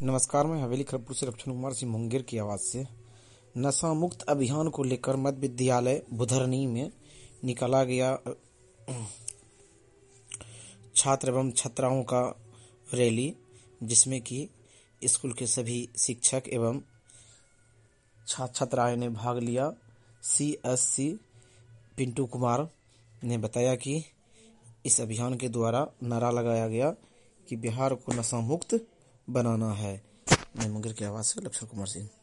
नमस्कार, मैं हवेली खड़गपुर से लक्षण कुमार सिंह मुंगेर की आवाज़ से नशा मुक्त अभियान को लेकर मध्य विद्यालय बुधरनी में निकाला गया छात्र एवं छात्राओं का रैली, जिसमें कि स्कूल के सभी शिक्षक एवं छात्र छात्राएं ने भाग लिया। CSC पिंटू कुमार ने बताया कि इस अभियान के द्वारा नारा लगाया गया कि बिहार को नशा मुक्त बनाना है। मैं मुंगेर की आवाज़ से लक्षण कुमार सिंह।